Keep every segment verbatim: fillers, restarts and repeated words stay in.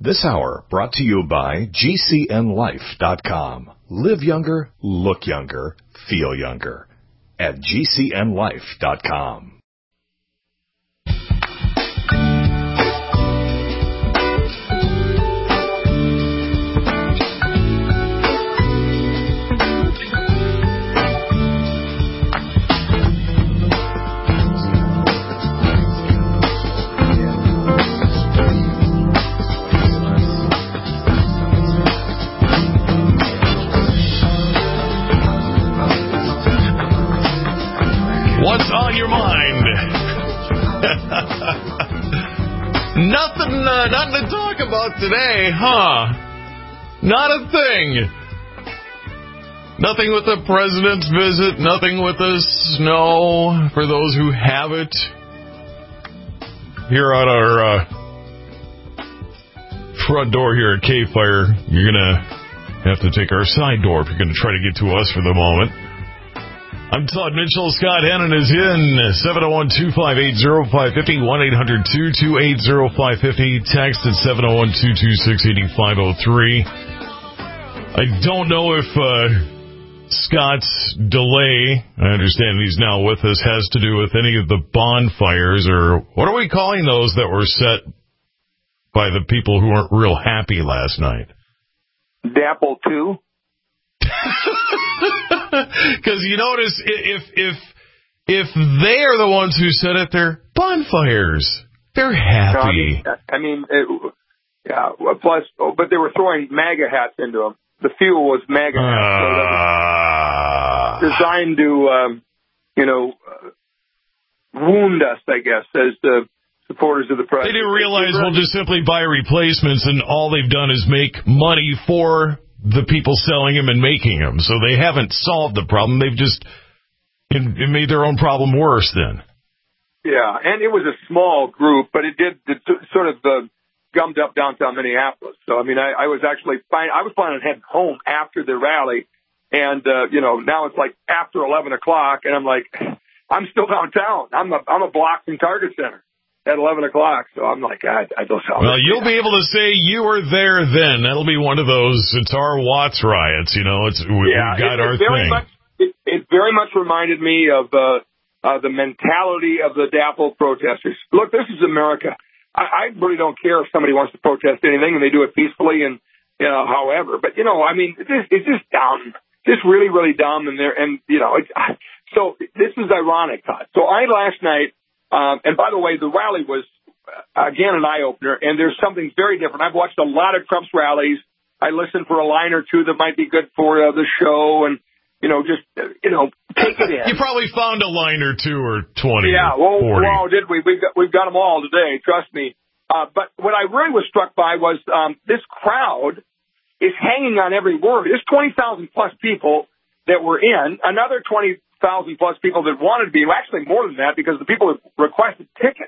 This hour brought to you by G C N life dot com. Live younger, look younger, feel younger at G C N life dot com. What's on your mind? nothing, uh, nothing to talk about today, huh? Not a thing. Nothing with the president's visit. Nothing with the snow for those who have it. Here on our uh, front door here at K-Fire, you're gonna have to take our side door if you're gonna try to get to us for the moment. I'm Todd Mitchell. Scott Hannon is in. seven oh one, two five eight, oh five five oh, one eight hundred, two two eight, oh five five oh. Text at seven oh one, two two six, eight five oh three. I don't know if uh, Scott's delay, I understand he's now with us, has to do with any of the bonfires, or what are we calling those that were set by the people who weren't real happy last night? Dapple two. Because you notice, if if if they are the ones who set it, they're bonfires. They're happy. No, I mean, I mean it, yeah. Plus, oh, but they were throwing MAGA hats into them. The fuel was MAGA hats, so uh, designed to, um, you know, uh, wound us, I guess, as the supporters of the president. They didn't realize we'll just simply buy replacements, and all they've done is make money for the people selling them and making them. So they haven't solved the problem. They've just it, it made their own problem worse then. Yeah, and it was a small group, but it did it sort of uh, gummed up downtown Minneapolis. So, I mean, I, I was actually fine. I was planning on heading home after the rally. And, uh, you know, now it's like after eleven o'clock, and I'm like, I'm still downtown. I'm a, I'm a block from Target Center at eleven o'clock, so I'm like, I, I don't sound. Well, you'll be able to say you were there then. That'll be one of those, it's our Watts riots, you know, it's, we, yeah, we've got it, our it very thing. Much, it, it very much reminded me of uh, uh, the mentality of the Dapple protesters. Look, this is America. I, I really don't care if somebody wants to protest anything and they do it peacefully and, you know, however. But, you know, I mean, it's just, it's just dumb. Just really, really dumb. And, they're, and you know, it's, so this is ironic, Todd. So I last night, um, and by the way, the rally was, again, an eye-opener, and there's something very different. I've watched a lot of Trump's rallies. I listened for a line or two that might be good for uh, the show, and, you know, just, uh, you know, take it in. You probably found a line or two or twenty Yeah, or well, forty. well, did we? We've got, we've got them all today, trust me. Uh, but what I really was struck by was um, this crowd is hanging on every word. There's twenty thousand plus people that were in, another twenty thousand plus people that wanted to be, actually more than that, because the people that requested tickets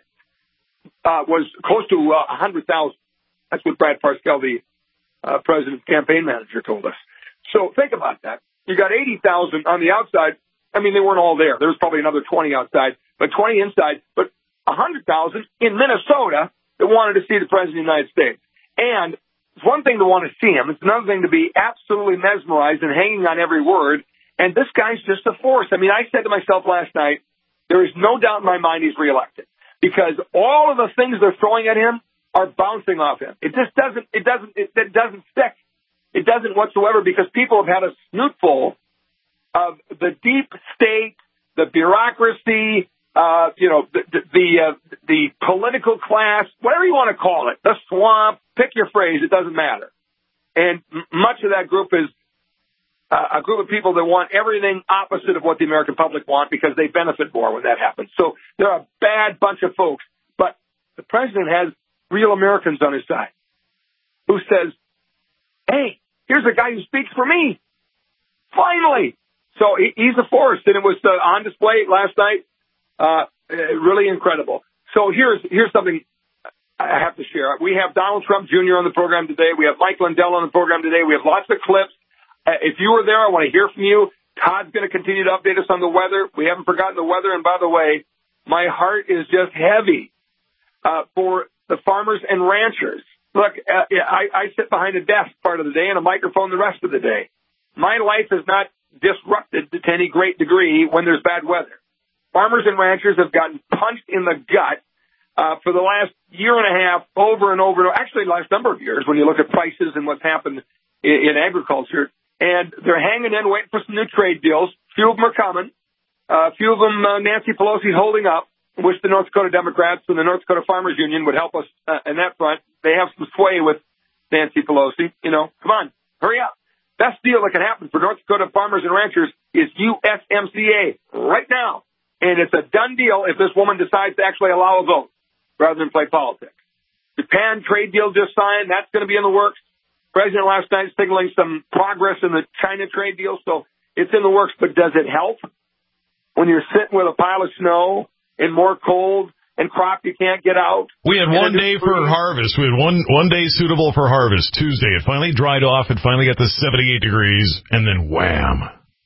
Uh, was close to uh, one hundred thousand. That's what Brad Parscale, the uh, president's campaign manager, told us. So think about that. You got eighty thousand on the outside. I mean, they weren't all there. There was probably another twenty outside, but twenty inside. But one hundred thousand in Minnesota that wanted to see the president of the United States. And it's one thing to want to see him. It's another thing to be absolutely mesmerized and hanging on every word. And this guy's just a force. I mean, I said to myself last night, there is no doubt in my mind he's reelected. Because all of the things they're throwing at him are bouncing off him. It just doesn't, it doesn't, it, it doesn't stick. It doesn't whatsoever, because people have had a snootful of the deep state, the bureaucracy, uh, you know, the, the, the, uh, the political class, whatever you want to call it, the swamp, pick your phrase, it doesn't matter. And m- much of that group is Uh, a group of people that want everything opposite of what the American public want, because they benefit more when that happens. So they're a bad bunch of folks. But the president has real Americans on his side who says, hey, here's a guy who speaks for me. Finally. So he, he's a force, and it was uh, on display last night. Uh, really incredible. So here's here's something I have to share. We have Donald Trump Junior on the program today. We have Mike Lindell on the program today. We have lots of clips. If you were there, I want to hear from you. Todd's going to continue to update us on the weather. We haven't forgotten the weather. And by the way, my heart is just heavy uh, for the farmers and ranchers look, uh, I, I sit behind a desk part of the day and a microphone the rest of the day. My life is not disrupted to any great degree when there's bad weather. Farmers and ranchers have gotten punched in the gut uh, for the last year and a half, over and over, actually the last number of years when you look at prices and what's happened in, in agriculture. And they're hanging in, waiting for some new trade deals. Few of them are coming. A uh, few of them, uh, Nancy Pelosi's holding up. Wish the North Dakota Democrats and the North Dakota Farmers Union would help us uh, in that front. They have some sway with Nancy Pelosi. You know, come on, hurry up. Best deal that can happen for North Dakota farmers and ranchers is U S M C A right now. And it's a done deal if this woman decides to actually allow a vote rather than play politics. Japan trade deal just signed. That's going to be in the works. President last night signaling some progress in the China trade deal. So it's in the works. But does it help when you're sitting with a pile of snow and more cold and crop you can't get out? We had one day for harvest. We had one one day suitable for harvest, Tuesday. It finally dried off. It finally got to seventy-eight degrees, and then wham.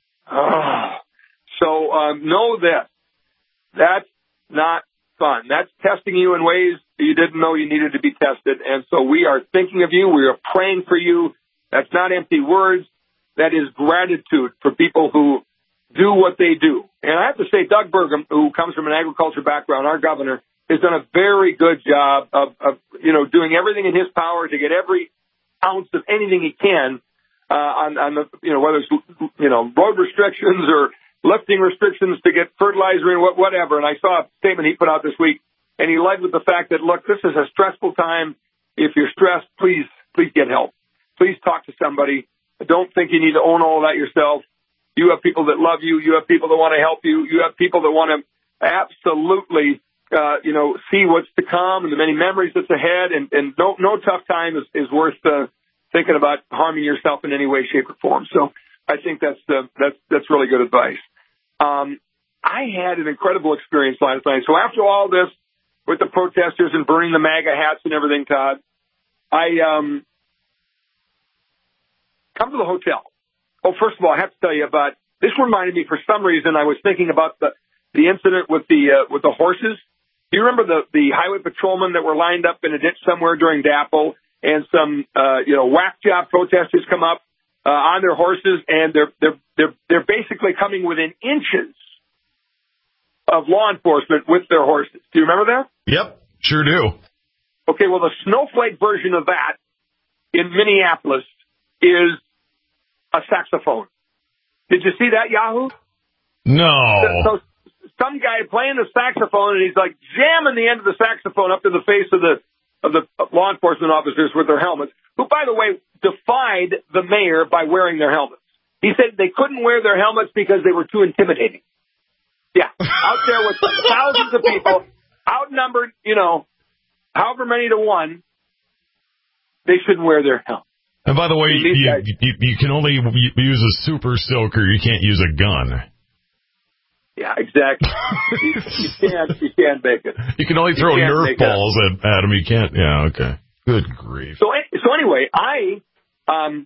Oh. So um, know this. That's not fun. That's testing you in ways you didn't know you needed to be tested. And so we are thinking of you. We are praying for you. That's not empty words. That is gratitude for people who do what they do. And I have to say, Doug Burgum, who comes from an agriculture background, our governor, has done a very good job of, of you know, doing everything in his power to get every ounce of anything he can uh, on, on the, you know, whether it's, you know, road restrictions or lifting restrictions to get fertilizer and whatever. And I saw a statement he put out this week, and he led with the fact that, look, this is a stressful time. If you're stressed, please, please get help. Please talk to somebody. Don't think you need to own all that yourself. You have people that love you. You have people that want to help you. You have people that want to absolutely, uh, you know, see what's to come and the many memories that's ahead. And, and no, no tough time is, is worth uh, thinking about harming yourself in any way, shape, or form. So I think that's uh, that's that's really good advice. Um, I had an incredible experience last night. So after all this with the protesters and burning the MAGA hats and everything, Todd, I um, come to the hotel. Oh, first of all, I have to tell you about this. Reminded me for some reason I was thinking about the the incident with the uh, with the horses. Do you remember the the highway patrolmen that were lined up in a ditch somewhere during D A P O, and some uh, you know whack job protesters come up uh, on their horses, and they're they're they're they're basically coming within inches of law enforcement with their horses. Do you remember that? Yep, sure do. Okay, well, the snowflake version of that in Minneapolis is a saxophone. Did you see that, Yahoo? No. So, so some guy playing the saxophone, and he's like jamming the end of the saxophone up to the face of the of the law enforcement officers with their helmets, who, by the way, defied the mayor by wearing their helmets. He said they couldn't wear their helmets because they were too intimidating. Yeah, out there with thousands of people, outnumbered, you know, however many to one, they shouldn't wear their helmets. And by the way, you, you, you, you can only use a super soaker. You can't use a gun. Yeah, exactly. you, you can't. You can't make it. You can only throw Nerf balls at, at them. You can't. Yeah. Okay. Good grief. So, so anyway, I, um,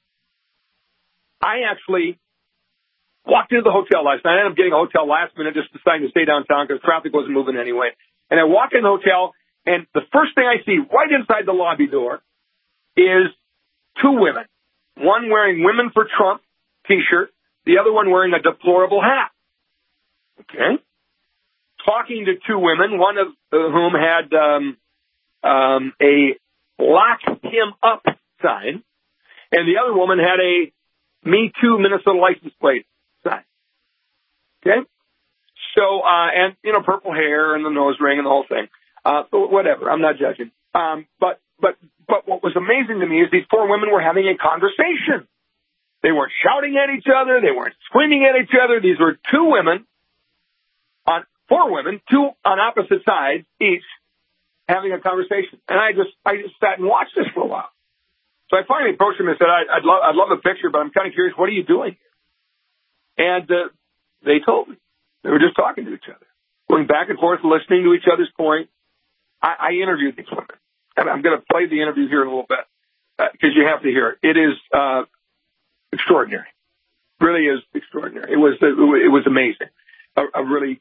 I actually walked into the hotel last night. I ended up getting a hotel last minute, just deciding to stay downtown because traffic wasn't moving anyway. And I walk in the hotel, and the first thing I see right inside the lobby door is two women, one wearing Women for Trump T-shirt, the other one wearing a deplorable hat. Okay. Talking to two women, one of whom had um, um, a lock him up sign, and the other woman had a Me Too Minnesota license plate sign. Okay. So, uh, and, you know, purple hair and the nose ring and the whole thing. Uh, whatever. I'm not judging. Um, but, but, But what was amazing to me is these four women were having a conversation. They weren't shouting at each other. They weren't screaming at each other. These were two women, on four women, two on opposite sides each, having a conversation. And I just, I just sat and watched this for a while. So I finally approached them and said, I, I'd love, I'd love a picture, but I'm kind of curious. What are you doing here? And uh, they told me they were just talking to each other, going back and forth, listening to each other's point. I, I interviewed these women. And I'm going to play the interview here in a little bit because uh, you have to hear it. It is uh, extraordinary. Really is extraordinary. It was it was amazing. A, a really,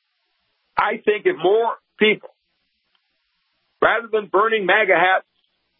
I think if more people, rather than burning MAGA hats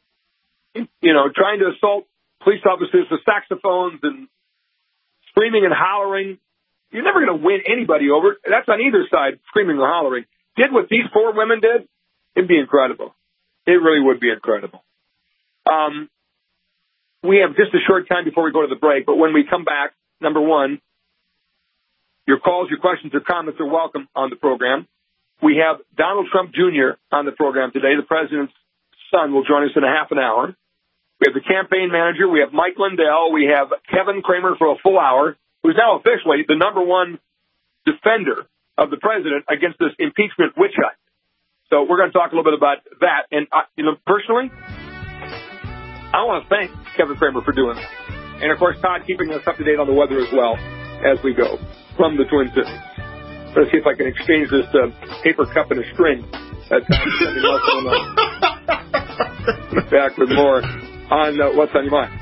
you know, trying to assault police officers with saxophones and screaming and hollering. You're never going to win anybody over. That's on either side, screaming or hollering. Did what these four women did, it'd be incredible. It really would be incredible. Um, we have just a short time before we go to the break, but when we come back, number one, your calls, your questions, or comments are welcome on the program. We have Donald Trump Junior on the program today. The president's son will join us in a half an hour. We have the campaign manager. We have Mike Lindell. We have Kevin Kramer for a full hour, who's now officially the number one defender of the president against this impeachment witch hunt. So we're going to talk a little bit about that. And, uh, you know, personally, I want to thank Kevin Kramer for doing that. And, of course, Todd keeping us up to date on the weather as well as we go from the Twin Cities. Let's see if I can exchange this uh, paper cup and a string. That's sending us on. Back with more on uh, What's on Your Mind.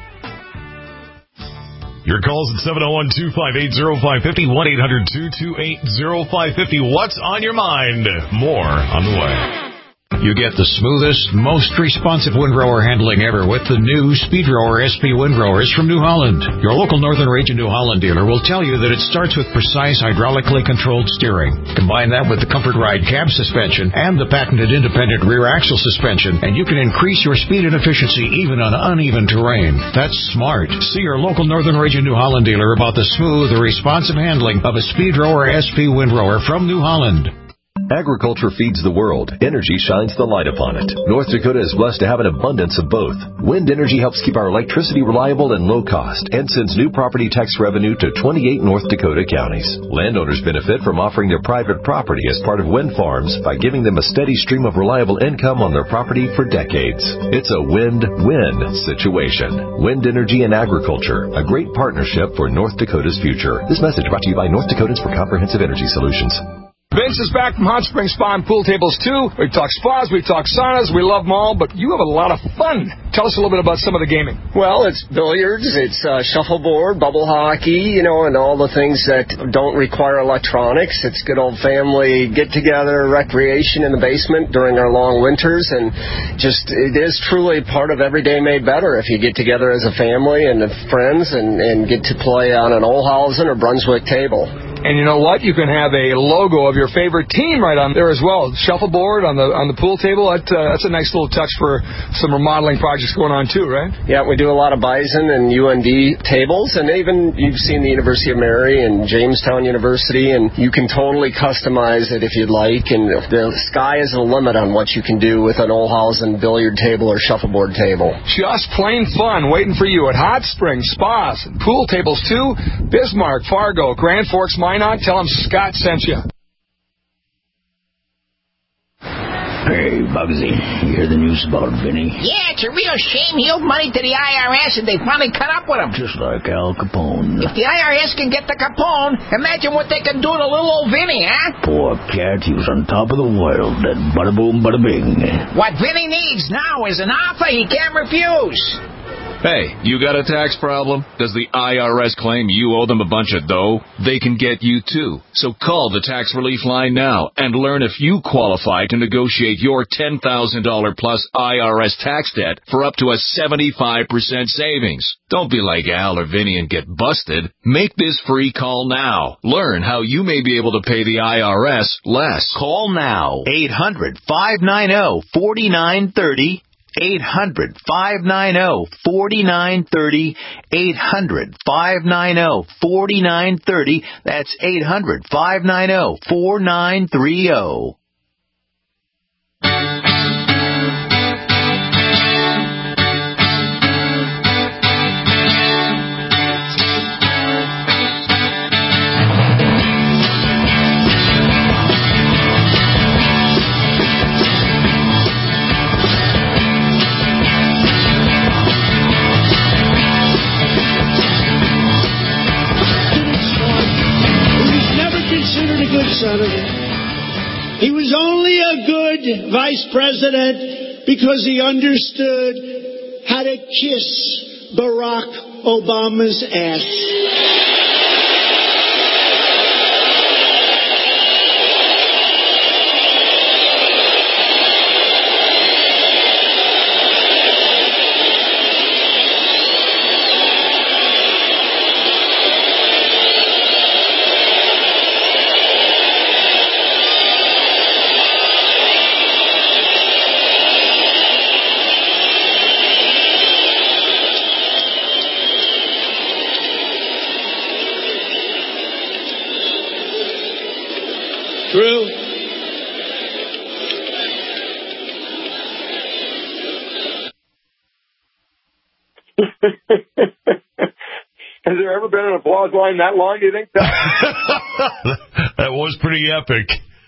Your calls at seven oh one, two five eight, oh five five oh, one eight hundred, two two eight, oh five five oh. What's on your mind? More on the way. You get the smoothest, most responsive windrower handling ever with the new Speedrower S P windrowers from New Holland. Your local Northern Region New Holland dealer will tell you that it starts with precise hydraulically controlled steering. Combine that with the Comfort Ride cab suspension and the patented independent rear axle suspension, and you can increase your speed and efficiency even on uneven terrain. That's smart. See your local Northern Region New Holland dealer about the smooth, responsive handling of a Speedrower S P windrower from New Holland. Agriculture feeds the world. Energy shines the light upon it. North Dakota is blessed to have an abundance of both. Wind energy helps keep our electricity reliable and low cost and sends new property tax revenue to twenty-eight North Dakota counties. Landowners benefit from offering their private property as part of wind farms by giving them a steady stream of reliable income on their property for decades. It's a win-win situation. Wind energy and agriculture, a great partnership for North Dakota's future. This message brought to you by North Dakotans for Comprehensive Energy Solutions. Vince is back from Hot Spring Spa and Pool Tables, too. We've talked spas, we've talked saunas, we love them all, but you have a lot of fun. Tell us a little bit about some of the gaming. Well, it's billiards, it's uh, shuffleboard, bubble hockey, you know, and all the things that don't require electronics. It's good old family get-together recreation in the basement during our long winters, and just it is truly part of Every Day Made Better if you get together as a family and friends and, and get to play on an Olhausen or Brunswick table. And you know what? You can have a logo of your favorite team right on there as well. Shuffleboard on the on the pool table. That, uh, that's a nice little touch for some remodeling projects going on too, right? Yeah, we do a lot of Bison and U N D tables, and even you've seen the University of Mary and Jamestown University, and you can totally customize it if you'd like. And the sky is the limit on what you can do with an Olhausen billiard table or shuffleboard table. Just plain fun waiting for you at Hot Springs Spas and Pool Tables too. Bismarck, Fargo, Grand Forks, Minot. Tell them Scott sent you. Hey, Bugsy, you hear the news about Vinny? Yeah, it's a real shame. He owed money to the I R S and they finally cut up with him. Just like Al Capone. If the I R S can get the Capone, imagine what they can do to little old Vinny, huh? Poor cat, he was on top of the world. Then bada boom, bada bing. What Vinny needs now is an offer he can't refuse. Hey, you got a tax problem? Does the I R S claim you owe them a bunch of dough? They can get you too. So call the Tax Relief Line now and learn if you qualify to negotiate your ten thousand dollars plus I R S tax debt for up to a seventy-five percent savings. Don't be like Al or Vinny and get busted. Make this free call now. Learn how you may be able to pay the I R S less. Call now. eight hundred, five nine zero, four nine three zero. eight hundred, five nine zero, four nine three zero. eight hundred, five nine zero, four nine three zero. That's eight hundred, five nine zero, four nine three zero. Senator. He was only a good vice president because he understood how to kiss Barack Obama's ass. Has there ever been an applause line that long, do you think? That was pretty epic.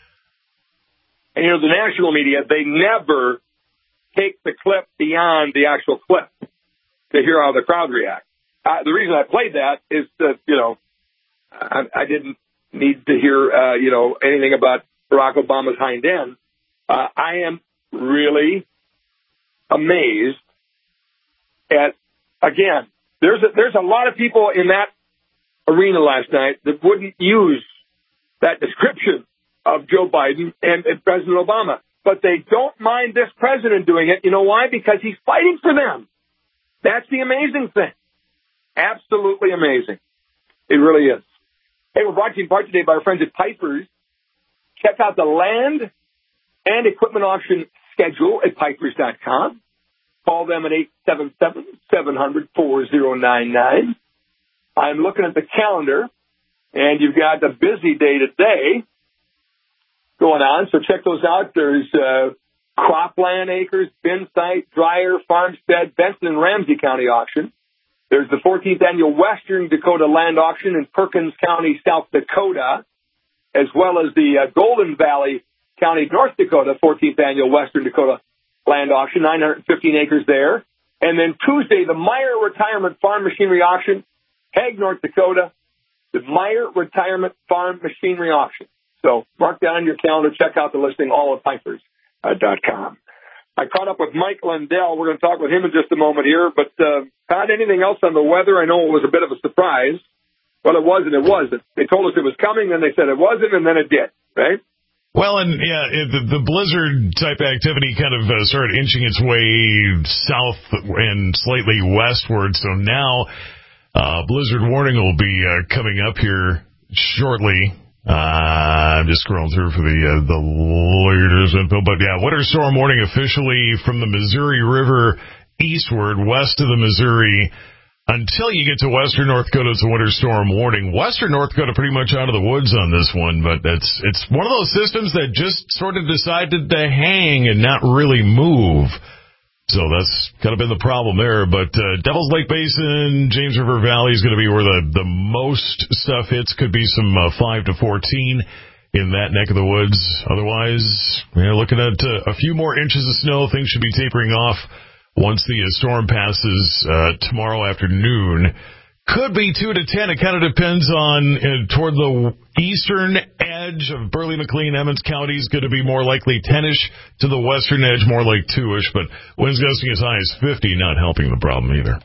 And, you know, the national media, they never take the clip beyond the actual clip to hear how the crowd reacts. Uh, the reason I played that is that, you know, I, I didn't need to hear, uh, you know, anything about Barack Obama's hind end. Uh, I am really amazed at, again, there's a, there's a lot of people in that arena last night that wouldn't use that description of Joe Biden and, and President Obama. But they don't mind this president doing it. You know why? Because he's fighting for them. That's the amazing thing. Absolutely amazing. It really is. Hey, we're brought to you in part today by our friends at Piper's. Check out the land and equipment auction schedule at Pipers dot com. Call them at eight seven seven, seven hundred, four oh nine nine. I'm looking at the calendar, and you've got a busy day today going on, so check those out. There's uh, Cropland Acres, Bin Site, Dreyer, Farmstead, Benson, and Ramsey County auction. There's the fourteenth Annual Western Dakota Land Auction in Perkins County, South Dakota, as well as the uh, Golden Valley County, North Dakota, fourteenth Annual Western Dakota Land Auction, nine hundred fifteen acres there. And then Tuesday, the Meyer Retirement Farm Machinery Auction, Hague, North Dakota, the Meyer Retirement Farm Machinery Auction. So mark that on your calendar. Check out the listing, all at Pipers dot com. I caught up with Mike Lindell. We're going to talk with him in just a moment here. But, uh, Todd, anything else on the weather? I know it was a bit of a surprise. Well, it was and it wasn't. They told us it was coming, then they said it wasn't, and then it did, right? Well, and yeah, it, the, the blizzard-type activity kind of uh, started inching its way south and slightly westward. So now uh, blizzard warning will be uh, coming up here shortly. Uh, I'm just scrolling through for the uh, the latest info. But, yeah, winter storm warning officially from the Missouri River eastward, west of the Missouri. Until you get to western North Dakota, it's a winter storm warning. Western North Dakota pretty much out of the woods on this one, but it's it's one of those systems that just sort of decided to hang and not really move. So that's kind of been the problem there. But uh, Devil's Lake Basin, James River Valley is going to be where the, the most stuff hits. Could be some uh, five to fourteen in that neck of the woods. Otherwise, we're looking at uh, a few more inches of snow. Things should be tapering off once the uh, storm passes uh, tomorrow afternoon. Could be two to ten. It kind of depends on uh, toward the eastern edge of Burley, McLean, Emmons counties. Going to be more likely ten-ish. To the western edge, more like two-ish. But winds gusting as high as fifty, not helping the problem either.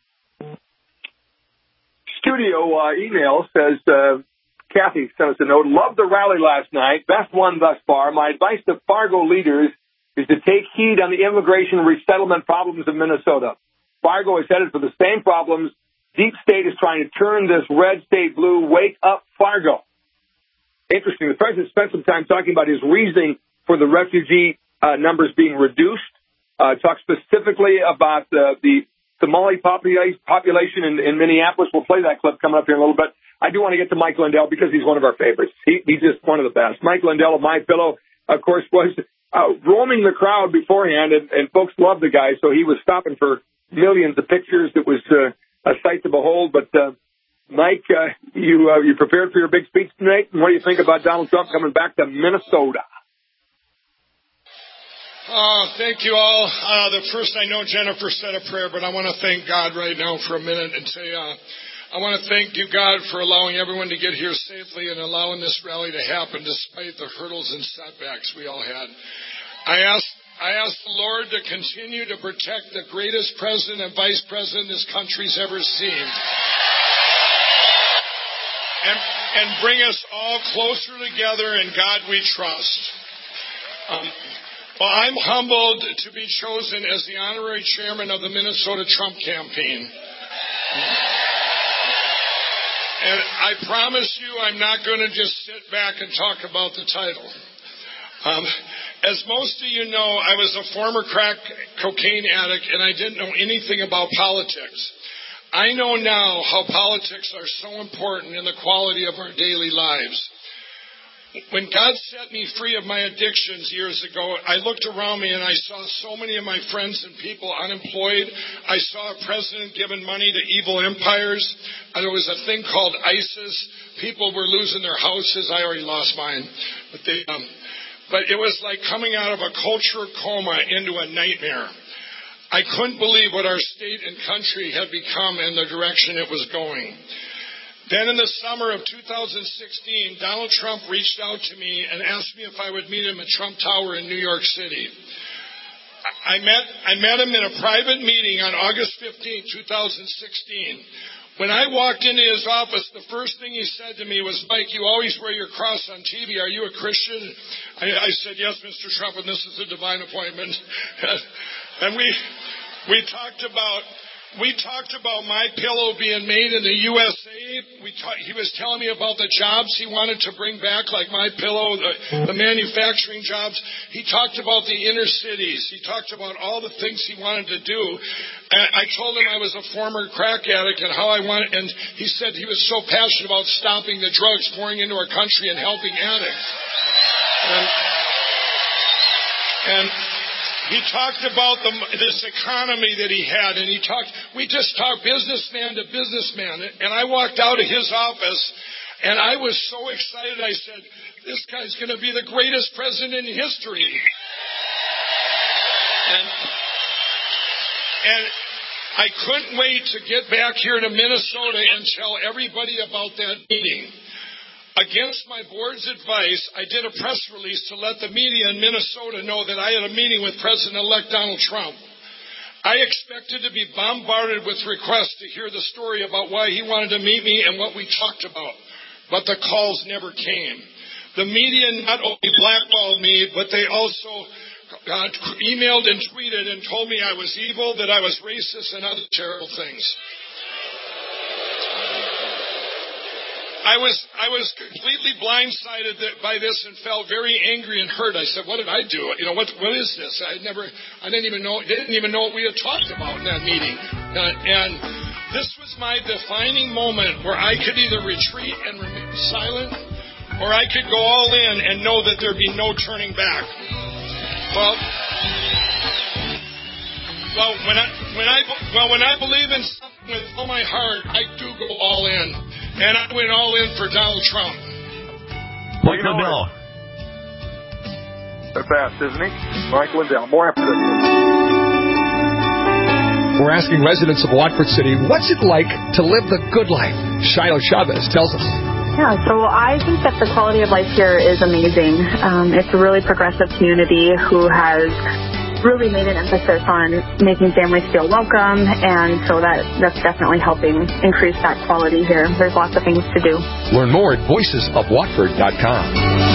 Studio uh, email says, uh, Kathy sent us a note. Loved the rally last night. Best one thus far. My advice to Fargo leaders is to take heed on the immigration resettlement problems of Minnesota. Fargo is headed for the same problems. Deep State is trying to turn this red state blue. Wake up, Fargo. Interesting. The president spent some time talking about his reasoning for the refugee uh, numbers being reduced. Uh, talked specifically about uh, the Somali popula- population in, in Minneapolis. We'll play that clip coming up here in a little bit. I do want to get to Mike Lindell because he's one of our favorites. He, he's just one of the best. Mike Lindell of My Pillow, of course, was uh, roaming the crowd beforehand, and, and folks loved the guy, so he was stopping for millions of pictures. It was uh, a sight to behold. But, uh, Mike, uh, you uh, you prepared for your big speech tonight? And what do you think about Donald Trump coming back to Minnesota? Uh, thank you all. Uh, the first, I know Jennifer said a prayer, but I want to thank God right now for a minute and say, uh, I want to thank you, God, for allowing everyone to get here safely and allowing this rally to happen despite the hurdles and setbacks we all had. I ask, I ask the Lord to continue to protect the greatest president and vice president this country's ever seen. And, and bring us all closer together in God we trust. Um, well, I'm humbled to be chosen as the honorary chairman of the Minnesota Trump campaign. And I promise you I'm not going to just sit back and talk about the title. Um, as most of you know, I was a former crack cocaine addict and I didn't know anything about politics. I know now how politics are so important in the quality of our daily lives. When God set me free of my addictions years ago, I looked around me and I saw so many of my friends and people unemployed. I saw a president giving money to evil empires. There was a thing called ISIS. People were losing their houses. I already lost mine. But, they, um, but it was like coming out of a culture coma into a nightmare. I couldn't believe what our state and country had become and the direction it was going. Then in the summer of two thousand sixteen, Donald Trump reached out to me and asked me if I would meet him at Trump Tower in New York City. I met, I met him in a private meeting on August fifteenth, twenty sixteen. When I walked into his office, the first thing he said to me was, Mike, you always wear your cross on T V. Are you a Christian? I, I said, yes, Mister Trump, and this is a divine appointment. And we we talked about... We talked about My Pillow being made in the U S A. We ta- he was telling me about the jobs he wanted to bring back, like My Pillow, the, the manufacturing jobs. He talked about the inner cities. He talked about all the things he wanted to do. And I told him I was a former crack addict and how I wanted, and he said he was so passionate about stopping the drugs pouring into our country and helping addicts. And, and he talked about the, this economy that he had, and he talked, we just talked businessman to businessman. And I walked out of his office, and I was so excited. I said, this guy's going to be the greatest president in history. And, and I couldn't wait to get back here to Minnesota and tell everybody about that meeting. Against my board's advice, I did a press release to let the media in Minnesota know that I had a meeting with President-elect Donald Trump. I expected to be bombarded with requests to hear the story about why he wanted to meet me and what we talked about, but the calls never came. The media not only blackballed me, but they also uh, emailed and tweeted and told me I was evil, that I was racist, and other terrible things. I was I was completely blindsided by this and felt very angry and hurt. I said, "What did I do? You know, what what is this? I never, I didn't even know, didn't even know what we had talked about in that meeting." Uh, and this was my defining moment where I could either retreat and remain silent, or I could go all in and know that there'd be no turning back. Well, well, when I when I well when I believe in something with all my heart, I do go all in. And I went all in for Donald Trump. Mike Lindell. They're fast, isn't he? Mike Lindell. More after this. We're asking residents of Watford City, what's it like to live the good life? Shiloh Chavez tells us. Yeah, so I think that the quality of life here is amazing. Um, it's a really progressive community who has really made an emphasis on making families feel welcome, and so that that's definitely helping increase that quality here. There's lots of things to do. Learn more at voices of watford dot com.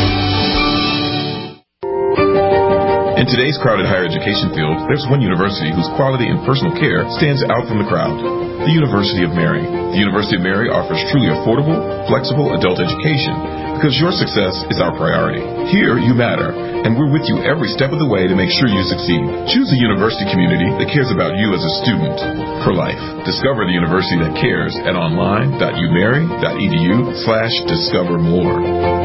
In today's crowded higher education field, there's one university whose quality and personal care stands out from the crowd. The University of Mary. The University of Mary offers truly affordable, flexible adult education because your success is our priority. Here, you matter, and we're with you every step of the way to make sure you succeed. Choose a university community that cares about you as a student for life. Discover the university that cares at online dot u mary dot e d u slash discover more.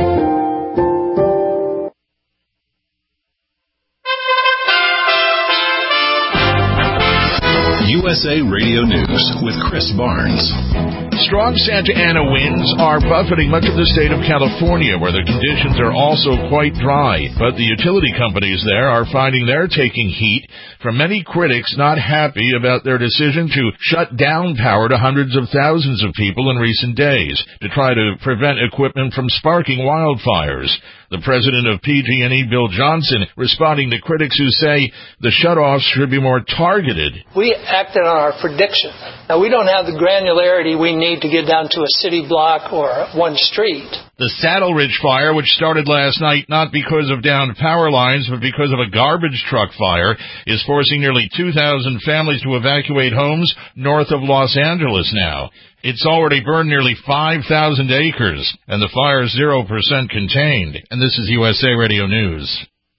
U S A Radio News with Chris Barnes. Strong Santa Ana winds are buffeting much of the state of California, where the conditions are also quite dry. But the utility companies there are finding they're taking heat from many critics not happy about their decision to shut down power to hundreds of thousands of people in recent days to try to prevent equipment from sparking wildfires. The president of P G and E, Bill Johnson, responding to critics who say the shutoffs should be more targeted. We acted on our prediction. Now, we don't have the granularity we need to get down to a city block or one street. The Saddle Ridge fire, which started last night not because of downed power lines, but because of a garbage truck fire, is forcing nearly two thousand families to evacuate homes north of Los Angeles now. It's already burned nearly five thousand acres, and the fire is zero percent contained. And this is U S A Radio News.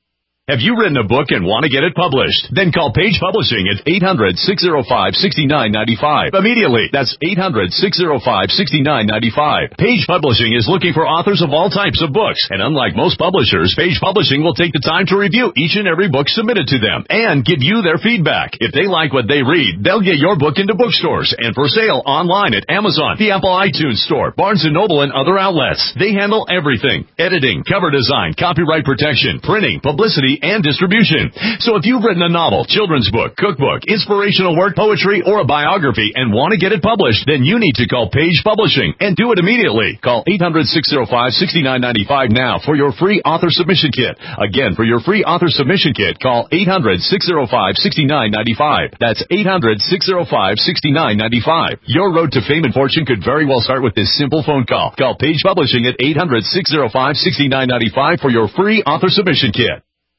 Have you written a book and want to get it published? Then call Page Publishing at eight hundred, six oh five, six nine nine five. Immediately. That's eight hundred, six oh five, six nine nine five. Page Publishing is looking for authors of all types of books. And unlike most publishers, Page Publishing will take the time to review each and every book submitted to them and give you their feedback. If they like what they read, they'll get your book into bookstores and for sale online at Amazon, the Apple iTunes Store, Barnes and Noble, and other outlets. They handle everything: editing, cover design, copyright protection, printing, publicity, and distribution. So if you've written a novel, children's book, cookbook, inspirational work, poetry, or a biography and want to get it published, then you need to call Page Publishing and do it immediately. Call eight hundred, six oh five, six nine nine five now for your free author submission kit. Again, for your free author submission kit, call eight hundred, six oh five, six nine nine five. That's eight hundred, six oh five, six nine nine five. Your road to fame and fortune could very well start with this simple phone call. Call Page Publishing at eight hundred, six oh five, six nine nine five for your free author submission kit.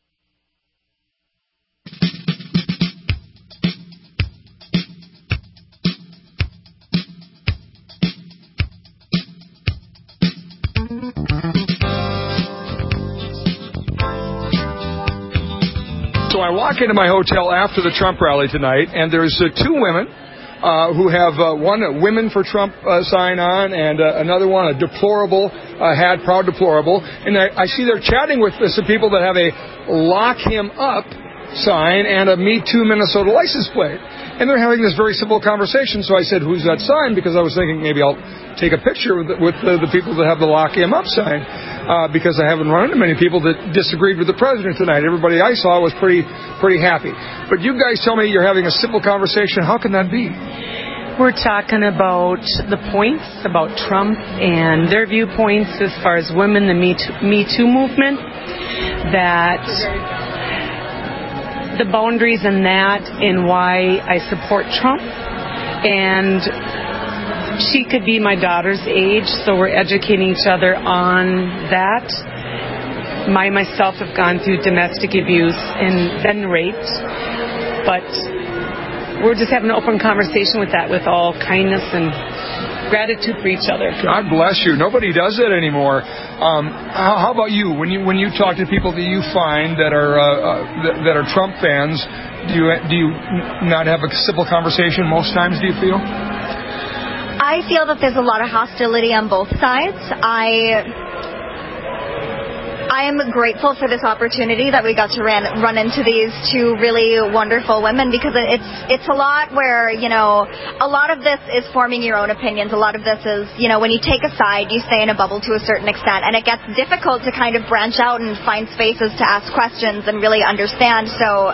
So I walk into my hotel after the Trump rally tonight, and there's uh, two women uh, who have uh, one a Women for Trump uh, sign on, and uh, another one a deplorable uh, hat, proud deplorable. And I, I see they're chatting with uh, some people that have a Lock Him Up sign and a Me Too Minnesota license plate. And they're having this very simple conversation. So I said, "Who's that sign?" Because I was thinking maybe I'll take a picture with the, with the, the people that have the Lock Him Up sign. Uh, because I haven't run into many people that disagreed with the president tonight. Everybody I saw was pretty pretty happy. But you guys tell me you're having a simple conversation. How can that be? We're talking about the points, about Trump and their viewpoints as far as women, the Me Too, Me Too movement, that the boundaries in that and why I support Trump. And she could be my daughter's age, so we're educating each other on that. I myself have gone through domestic abuse and been raped, but we're just having an open conversation with that, with all kindness and gratitude for each other. God bless you. Nobody does it anymore. Um, how, how about you? When you when you talk to people that you find that are uh, uh, that, that are Trump fans, do you do you not have a simple conversation most times? Do you feel? I feel that there's a lot of hostility on both sides. I I am grateful for this opportunity that we got to ran, run into these two really wonderful women, because it's it's a lot where, you know, a lot of this is forming your own opinions. A lot of this is, you know, when you take a side, you stay in a bubble to a certain extent, and it gets difficult to kind of branch out and find spaces to ask questions and really understand. So,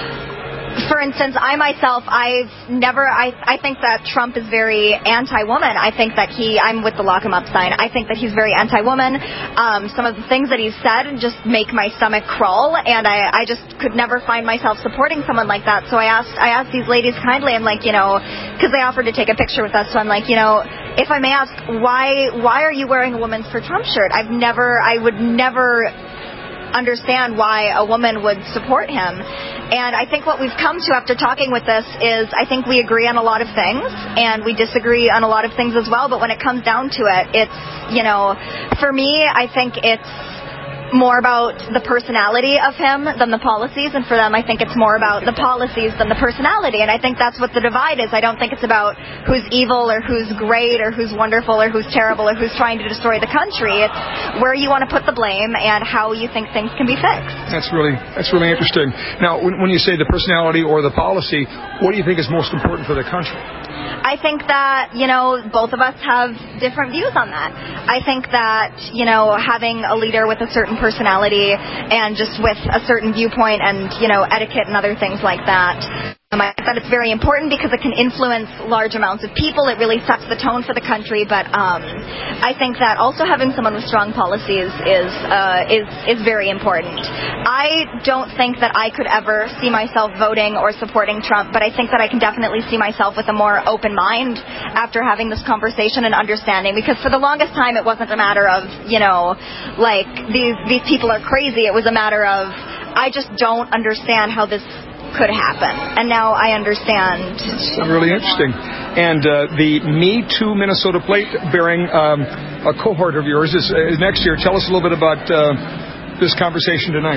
for instance, I myself, I've never, I, I think that Trump is very anti-woman. I think that he, I'm with the Lock Him Up sign. I think that he's very anti-woman. Um, some of the things that he's said just make my stomach crawl, and I, I just could never find myself supporting someone like that. So I asked, I asked these ladies kindly, I'm like, you know, because they offered to take a picture with us, so I'm like, you know, if I may ask, why, why are you wearing a Women's for Trump shirt? I've never, I would never understand why a woman would support him. And I think what we've come to after talking with this is, I think we agree on a lot of things, and we disagree on a lot of things as well, but when it comes down to it, it's, you know, for me, I think it's more about the personality of him than the policies, and for them, I think it's more about the policies than the personality, and I think that's what the divide is. I don't think it's about who's evil or who's great or who's wonderful or who's terrible or who's trying to destroy the country. It's where you want to put the blame and how you think things can be fixed. That's really that's really interesting. Now, when, when you say the personality or the policy, what do you think is most important for the country? I think that, you know, both of us have different views on that. I think that, you know, having a leader with a certain personality and just with a certain viewpoint and, you know, etiquette and other things like that, Um, I think that it's very important because it can influence large amounts of people. It really sets the tone for the country. But um, I think that also having someone with strong policies is uh, is is very important. I don't think that I could ever see myself voting or supporting Trump, but I think that I can definitely see myself with a more open mind after having this conversation and understanding. Because for the longest time, it wasn't a matter of, you know, like these these people are crazy. It was a matter of, I just don't understand how this could happen, and now I understand. It's really interesting. And uh, the Me Too Minnesota plate bearing um, a cohort of yours is, is next year. Tell us a little bit about uh, this conversation tonight.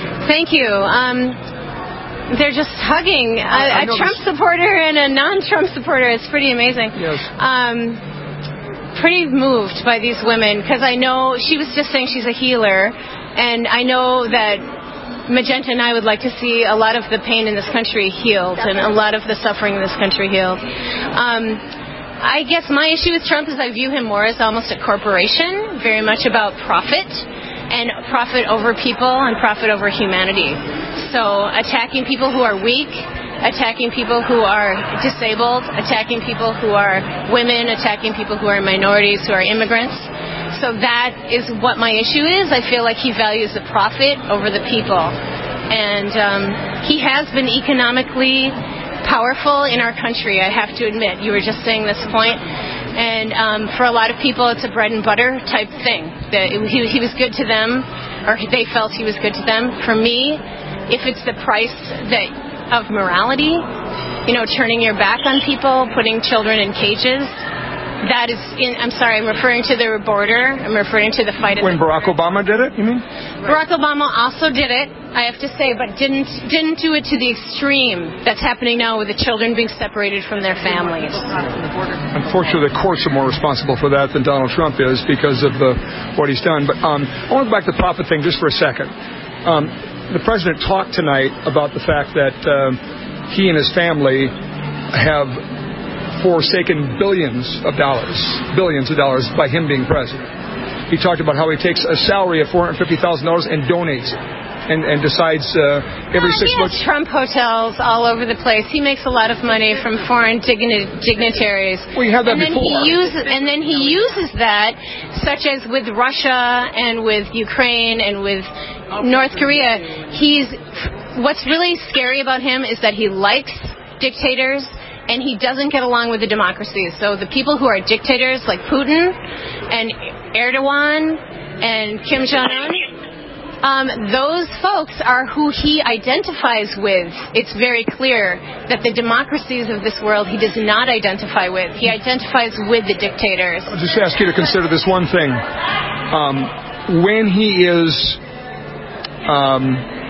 Thank you. Um, they're just hugging. A, a Trump this. supporter and a non-Trump supporter. It's pretty amazing. Yes. Um, pretty moved by these women because I know she was just saying she's a healer, and I know that Magenta and I would like to see a lot of the pain in this country healed and a lot of the suffering in this country healed. Um, I guess my issue with Trump is I view him more as almost a corporation, very much about profit and profit over people and profit over humanity. So attacking people who are weak, attacking people who are disabled, attacking people who are women, attacking people who are minorities, who are immigrants. So that is what my issue is. I feel like he values the profit over the people. And um, he has been economically powerful in our country, I have to admit. You were just saying this point. And um, for a lot of people, it's a bread and butter type thing. That he, he was good to them, or they felt he was good to them. For me, if it's the price that of morality, you know, turning your back on people, putting children in cages, that is, in, I'm sorry, I'm referring to the border. I'm referring to the fight. When Barack Obama did it, you mean? Barack Obama also did it, I have to say, but didn't didn't do it to the extreme that's happening now with the children being separated from their families. Unfortunately, the courts are more responsible for that than Donald Trump is because of the, what he's done. But um, I want to go back to the profit thing just for a second. Um, the president talked tonight about the fact that um, he and his family have forsaken billions of dollars, billions of dollars by him being president. He talked about how he takes a salary of four hundred fifty thousand dollars and donates it, and, and decides uh, every well, six he months. Has Trump hotels all over the place. He makes a lot of money from foreign digni- dignitaries. We had that and then before. He uses, and then he uses that, such as with Russia and with Ukraine and with North Korea. He's what's really scary about him is that he likes dictators. And he doesn't get along with the democracies. So the people who are dictators like Putin and Erdogan and Kim Jong-un, um, those folks are who he identifies with. It's very clear that the democracies of this world he does not identify with. He identifies with the dictators. I'll just ask you to consider this one thing. Um, when he is Um,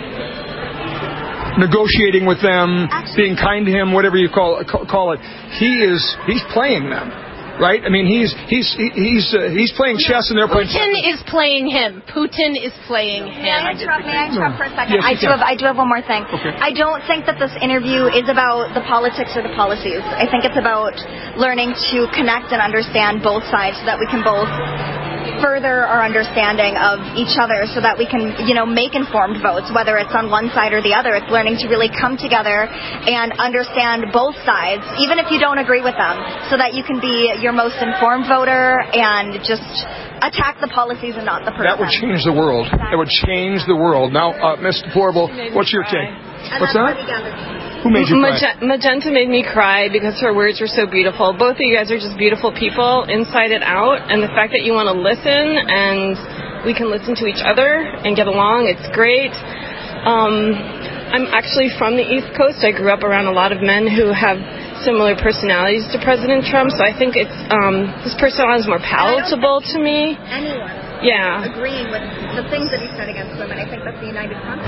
negotiating with them, being kind to him, whatever you call call it, he is he's playing them, right? I mean, he's he's he's uh, he's playing chess and they're playing. Putin is playing him. Putin is playing him. May I interrupt? May I interrupt for a second? Yes, I do can. have I do have one more thing. Okay. I don't think that this interview is about the politics or the policies. I think it's about learning to connect and understand both sides so that we can both further our understanding of each other so that we can, you know, make informed votes, whether it's on one side or the other. It's learning to really come together and understand both sides, even if you don't agree with them, so that you can be your most informed voter and just attack the policies and not the person. That would change the world. It would change the world. Now, uh, Miz Deplorable, what's your take? What's that? Who made you cry? Magenta made me cry because her words were so beautiful. Both of you guys are just beautiful people, inside and out. And the fact that you want to listen and we can listen to each other and get along, it's great. Um, I'm actually from the East Coast. I grew up around a lot of men who have similar personalities to President Trump. So I think it's um, his personality is more palatable to me. Anyone yeah. agreeing with the things that he said against women. I think that's the United Front.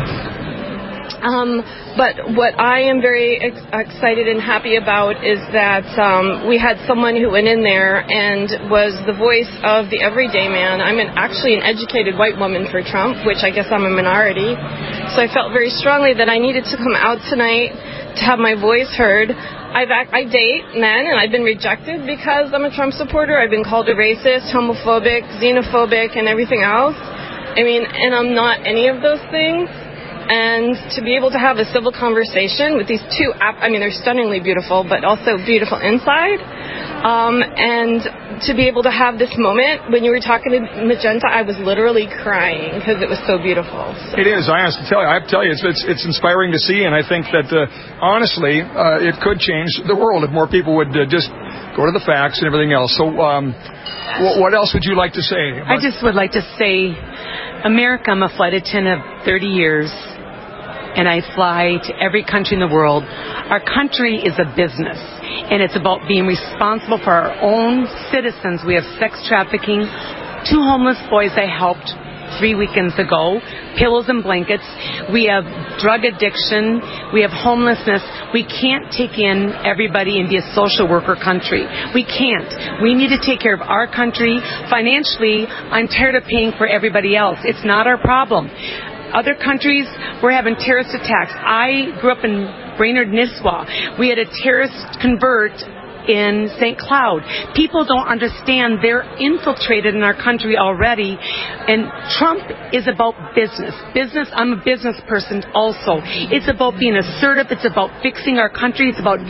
Um, but what I am very ex- excited and happy about is that um, we had someone who went in there and was the voice of the everyday man. I'm an, actually an educated white woman for Trump, which I guess I'm a minority. So I felt very strongly that I needed to come out tonight to have my voice heard. I've, I date men, and I've been rejected because I'm a Trump supporter. I've been called a racist, homophobic, xenophobic, and everything else. I mean, and I'm not any of those things. And to be able to have a civil conversation with these two, I mean, they're stunningly beautiful, but also beautiful inside. Um, and to be able to have this moment, when you were talking to Magenta, I was literally crying because it was so beautiful. So. It is. I have to tell you, I have to tell you, it's it's, it's inspiring to see, and I think that uh, honestly, uh, it could change the world if more people would uh, just go to the facts and everything else. So, um, w- what else would you like to say? I just would like to say, America, I'm a flight attendant of thirty years. And I fly to every country in the world. Our country is a business, and it's about being responsible for our own citizens. We have sex trafficking. Two homeless boys I helped three weekends ago pillows and blankets. We have drug addiction. We have homelessness. We can't take in everybody and be a social worker country. We can't. We need to take care of our country. Financially, I'm tired of paying for everybody else. It's not our problem. Other countries, we're having terrorist attacks. I grew up in Brainerd, Nisswa. We had a terrorist convert in Saint Cloud. People don't understand they're infiltrated in our country already. And Trump is about business. Business, I'm a business person also. It's about being assertive. It's about fixing our country. It's about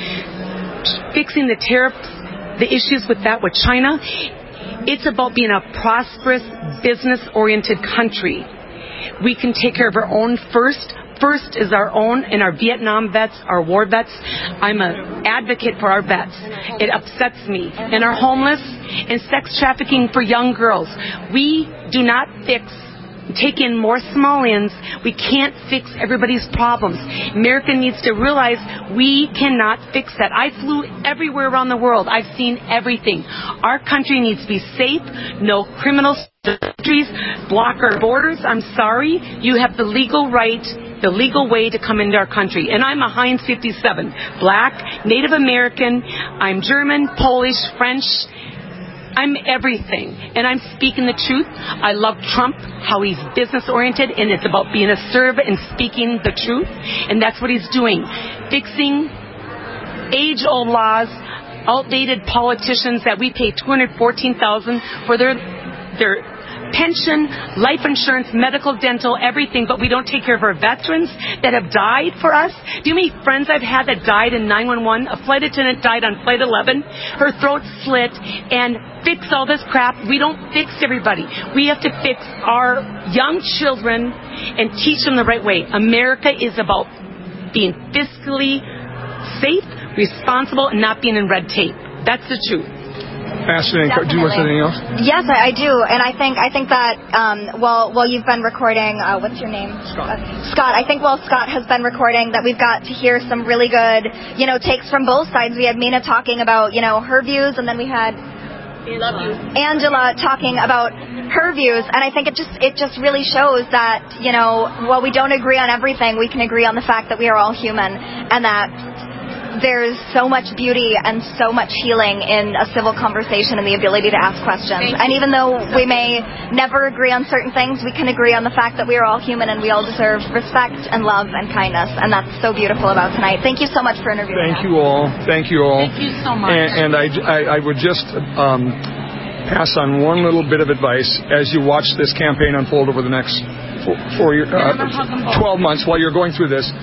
fixing the tariffs, the issues with that with China. It's about being a prosperous, business-oriented country. We can take care of our own first. First is our own and our Vietnam vets, our war vets. I'm an advocate for our vets. It upsets me. And our homeless and sex trafficking for young girls. We do not fix, take in more Somalians. We can't fix everybody's problems. America needs to realize we cannot fix that. I flew everywhere around the world. I've seen everything. Our country needs to be safe. No criminals. Countries block our borders. I'm sorry. You have the legal right, the legal way to come into our country. And I'm a Heinz fifty-seven. Black, Native American. I'm German, Polish, French. I'm everything. And I'm speaking the truth. I love Trump, how he's business-oriented, and it's about being assertive and speaking the truth. And that's what he's doing. Fixing age-old laws, outdated politicians that we pay two hundred fourteen thousand dollars for their their pension, life insurance, medical, dental, everything, but we don't take care of our veterans that have died for us. Do you know how many friends I've had that died in nine one one? A flight attendant died on flight eleven. Her throat slit, and fix all this crap. We don't fix everybody. We have to fix our young children and teach them the right way. America is about being fiscally safe, responsible, and not being in red tape. That's the truth. Fascinating. Do you want anything else? Yes, I, I do, and I think I think that um, while while you've been recording, uh, what's your name? Scott. Uh, Scott. I think while Scott has been recording, that we've got to hear some really good, you know, takes from both sides. We had Mina talking about, you know, her views, and then we had Love you. Angela talking about her views, and I think it just it just really shows that, you know, while we don't agree on everything, we can agree on the fact that we are all human, and that there's so much beauty and so much healing in a civil conversation and the ability to ask questions. And even though we may never agree on certain things, we can agree on the fact that we are all human and we all deserve respect and love and kindness. And that's so beautiful about tonight. Thank you so much for interviewing Thank us. you all. Thank you all. Thank you so much. And, and I, I, I would just um, pass on one little bit of advice as you watch this campaign unfold over the next four, four year, uh, twelve months while you're going through this.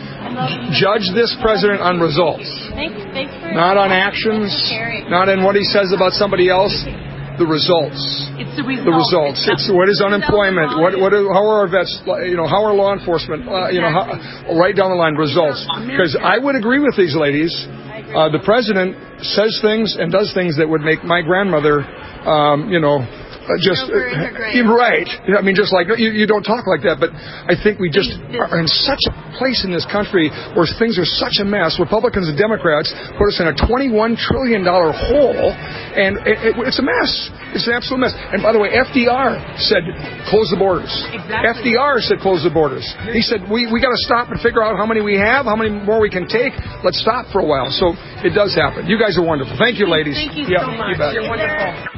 Judge this president on results, Thanks, thanks for not on actions, not in what he says about somebody else. The results. It's the results. The results. It's, it's what is unemployment? What what are, how are our vets? You know, how are law enforcement? Uh, you know, how, right down the line, results. Because I would agree with these ladies. Uh, the president says things and does things that would make my grandmother, um, you know. Uh, just uh, right. I mean, just like you, you don't talk like that, but I think we just are in such a place in this country where things are such a mess. Republicans and Democrats put us in a twenty-one trillion dollars hole, and it, it, it's a mess. It's an absolute mess. And by the way, F D R said close the borders. Exactly. F D R said close the borders. He said we we got to stop and figure out how many we have, how many more we can take. Let's stop for a while. So it does happen. You guys are wonderful. Thank you, ladies. Thank you yeah, so much. You bet. You're wonderful.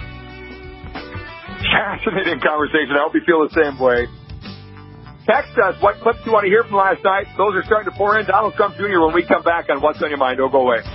Fascinating conversation. I hope you feel the same way. Text us what clips you want to hear from last night. Those are starting to pour in. Donald Trump Junior when we come back on What's on Your Mind. Don't go away.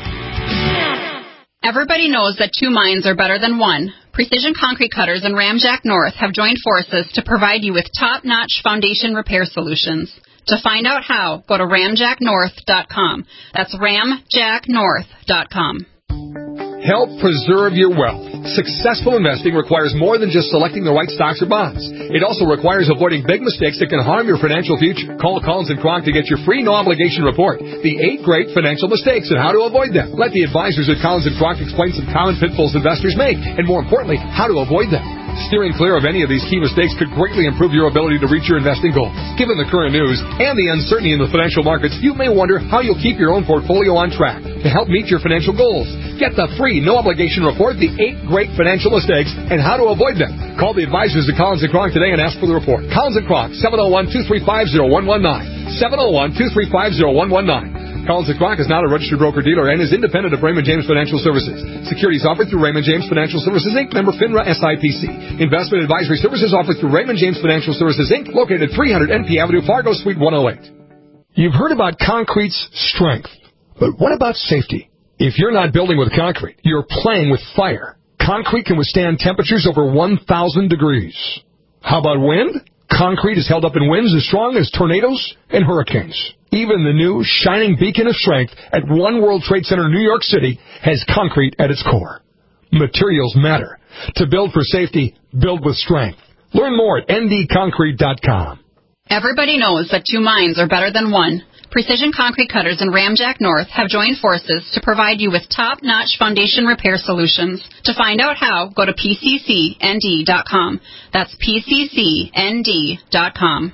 Everybody knows that two minds are better than one. Precision Concrete Cutters and Ramjack North have joined forces to provide you with top-notch foundation repair solutions. To find out how, go to ramjack north dot com. That's ramjack north dot com. Help preserve your wealth. Successful investing requires more than just selecting the right stocks or bonds. It also requires avoiding big mistakes that can harm your financial future. Call Collins and Kronk to get your free no-obligation report, The Eight Great Financial Mistakes and How to Avoid Them. Let the advisors at Collins and Kronk explain some common pitfalls investors make, and more importantly, how to avoid them. Steering clear of any of these key mistakes could greatly improve your ability to reach your investing goals. Given the current news and the uncertainty in the financial markets, you may wonder how you'll keep your own portfolio on track to help meet your financial goals. Get the free, no-obligation report, The eight Great Financial Mistakes and How to Avoid Them. Call the advisors at Collins and Kronk today and ask for the report. Collins and Kronk, seven oh one, two three five, oh one one nine. seven oh one, two three five, oh one one nine. Collins and Kronk is not a registered broker-dealer and is independent of Raymond James Financial Services. Securities offered through Raymond James Financial Services, Incorporated. Member FINRA S I P C. Investment advisory services offered through Raymond James Financial Services, Incorporated. Located at three hundred N P Avenue, Fargo, Suite one oh eight. You've heard about concrete's strength, but what about safety? If you're not building with concrete, you're playing with fire. Concrete can withstand temperatures over one thousand degrees. How about wind? Concrete is held up in winds as strong as tornadoes and hurricanes. Even the new shining beacon of strength at One World Trade Center, New York City, has concrete at its core. Materials matter. To build for safety, build with strength. Learn more at N D concrete dot com. Everybody knows that two minds are better than one. Precision Concrete Cutters and Ramjack North have joined forces to provide you with top-notch foundation repair solutions. To find out how, go to P C C N D dot com. That's P C C N D dot com.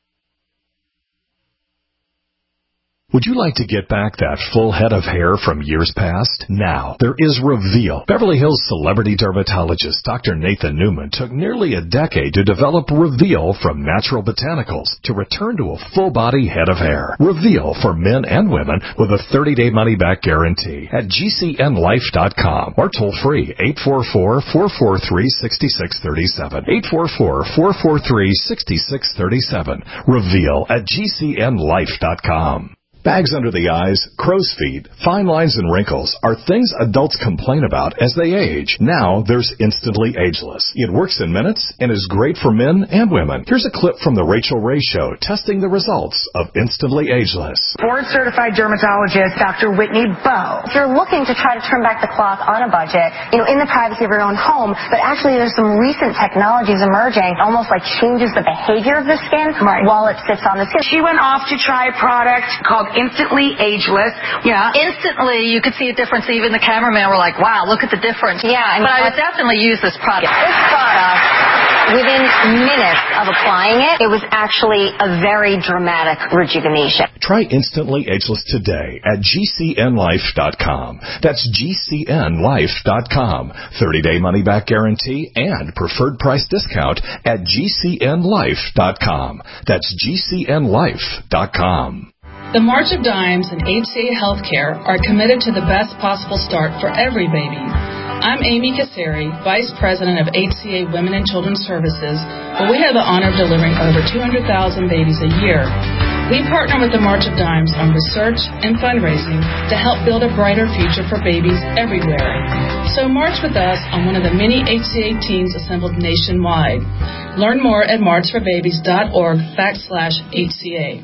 Would you like to get back that full head of hair from years past? Now, there is Reveal. Beverly Hills celebrity dermatologist Doctor Nathan Newman took nearly a decade to develop Reveal from natural botanicals to return to a full-body head of hair. Reveal for men and women with a thirty-day money-back guarantee at G C N life dot com or toll-free eight four four, four four three, six six three seven. eight four four, four four three, six six three seven. Reveal at G C N life dot com. Bags under the eyes, crow's feet, fine lines and wrinkles are things adults complain about as they age. Now there's Instantly Ageless. It works in minutes and is great for men and women. Here's a clip from the Rachel Ray Show testing the results of Instantly Ageless. Board-certified dermatologist Doctor Whitney Bowe. If you're looking to try to turn back the clock on a budget, you know, in the privacy of your own home, but actually there's some recent technologies emerging, almost like changes the behavior of the skin right. while it sits on the skin. She went off to try a product called Instantly Ageless. Yeah, instantly you could see a difference. Even the cameraman were like, wow, look at the difference. Yeah. I mean, but I would definitely use this product. This product, within minutes of applying it, it was actually a very dramatic rejuvenation. Try Instantly Ageless today at G C N life dot com. That's G C N life dot com. thirty-day money-back guarantee and preferred price discount at G C N life dot com. That's G C N life dot com. The March of Dimes and H C A Healthcare are committed to the best possible start for every baby. I'm Amy Casseri, Vice President of H C A Women and Children's Services, where we have the honor of delivering over two hundred thousand babies a year. We partner with the March of Dimes on research and fundraising to help build a brighter future for babies everywhere. So march with us on one of the many H C A teams assembled nationwide. Learn more at march for babies dot org backslash H C A.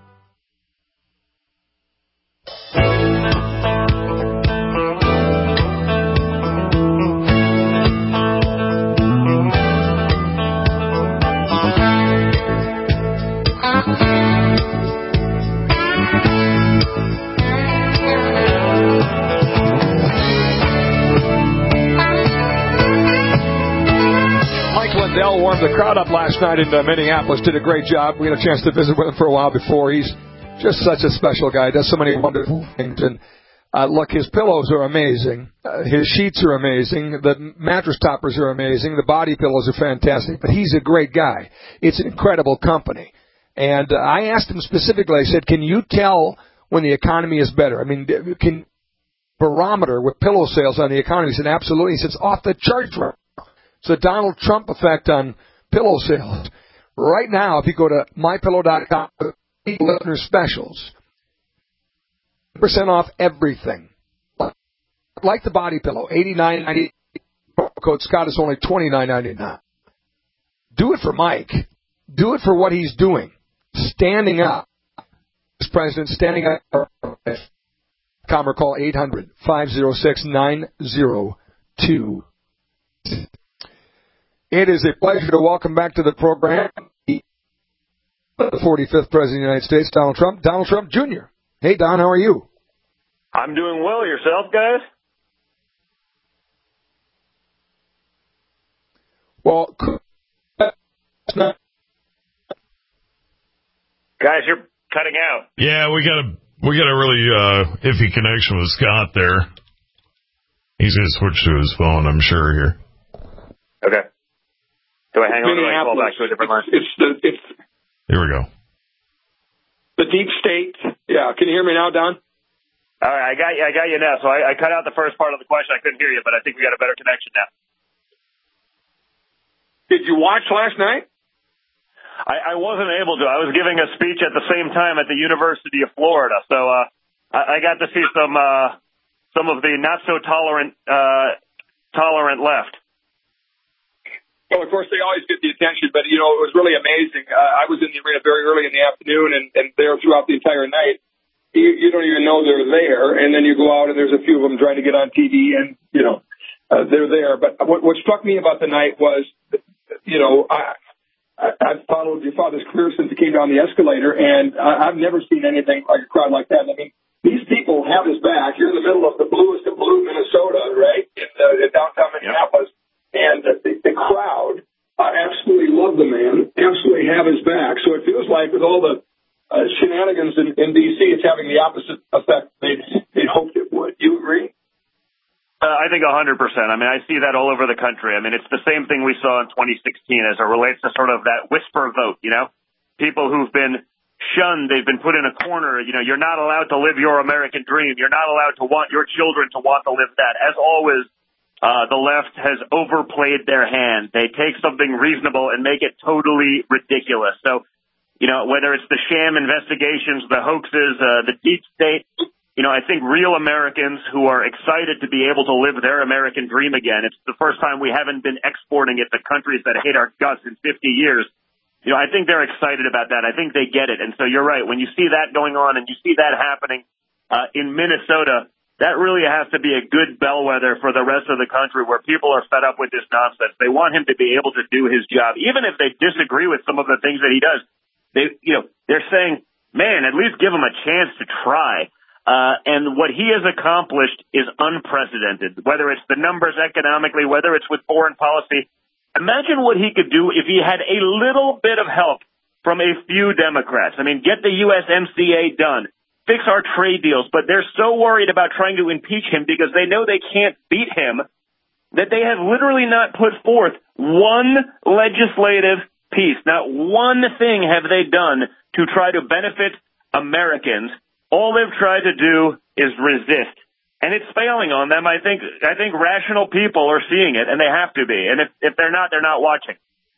Lindell warmed the crowd up last night in uh, Minneapolis, did a great job. We had a chance to visit with him for a while before. He's just such a special guy, does so many wonderful things. And uh, look, his pillows are amazing. Uh, his sheets are amazing. The mattress toppers are amazing. The body pillows are fantastic. But he's a great guy. It's an incredible company. And uh, I asked him specifically, I said, can you tell when the economy is better? I mean, can barometer with pillow sales on the economy? He said, absolutely. He said, it's off the charts. It's the Donald Trump effect on pillow sales. Right now, if you go to my pillow dot com, listener specials, percent off everything. Like the body pillow, eighty-nine ninety. Code Scott is only twenty-nine ninety-nine. Do it for Mike. Do it for what he's doing. Standing up. This president standing up. Com or call eight hundred, five oh six, nine oh two. It is a pleasure to welcome back to the program the forty-fifth President of the United States, Donald Trump. Donald Trump Junior Hey, Don, how are you? I'm doing well. Yourself, guys? Well, guys, you're cutting out. Yeah, we got a we got a really uh, iffy connection with Scott there. He's going to switch to his phone, I'm sure, here. Okay. Do I hang on or do I call back to a different line? It's the it's Here we go. the deep state. Yeah, can you hear me now, Don? All right, I got you. I got you now. So I, I cut out the first part of the question. I couldn't hear you, but I think we got a better connection now. Did you watch last night? I, I wasn't able to. I was giving a speech at the same time at the University of Florida, so uh, I, I got to see some uh, some of the not so tolerant uh, tolerant left. Well, of course, they always get the attention, but, you know, it was really amazing. Uh, I was in the arena very early in the afternoon and, and there throughout the entire night. You, you don't even know they're there, and then you go out and there's a few of them trying to get on T V, and, you know, uh, they're there. But what, what struck me about the night was, you know, I, I, I've followed your father's career since he came down the escalator, and I, I've never seen anything like a crowd like that. I mean, these people have his back. You're in the middle of the bluest of blue, Minnesota, right, in, uh, in downtown Minneapolis. And the, the crowd uh, absolutely love the man, absolutely have his back. So it feels like with all the uh, shenanigans in, in D C, it's having the opposite effect they'd, they'd hoped it would. You agree? Uh, I think one hundred percent. I mean, I see that all over the country. I mean, it's the same thing we saw in twenty sixteen as it relates to sort of that whisper vote, you know? People who've been shunned, they've been put in a corner. You know, you're not allowed to live your American dream. You're not allowed to want your children to want to live that. As always, Uh, the left has overplayed their hand. They take something reasonable and make it totally ridiculous. So, you know, whether it's the sham investigations, the hoaxes, uh, the deep state, you know, I think real Americans who are excited to be able to live their American dream again. It's the first time we haven't been exporting it to countries that hate our guts in fifty years. You know, I think they're excited about that. I think they get it. And so you're right. When you see that going on and you see that happening uh, in Minnesota, that really has to be a good bellwether for the rest of the country where people are fed up with this nonsense. They want him to be able to do his job. Even if they disagree with some of the things that he does, they, you know, they're saying, man, at least give him a chance to try. Uh, and what he has accomplished is unprecedented, whether it's the numbers economically, whether it's with foreign policy. Imagine what he could do if he had a little bit of help from a few Democrats. I mean, get the U S M C A done. Fix our trade deals, but they're so worried about trying to impeach him because they know they can't beat him that they have literally not put forth one legislative piece. Not one thing have they done to try to benefit Americans. All they've tried to do is resist. And it's failing on them. I think I think rational people are seeing it, and they have to be. And if, if they're not, they're not watching.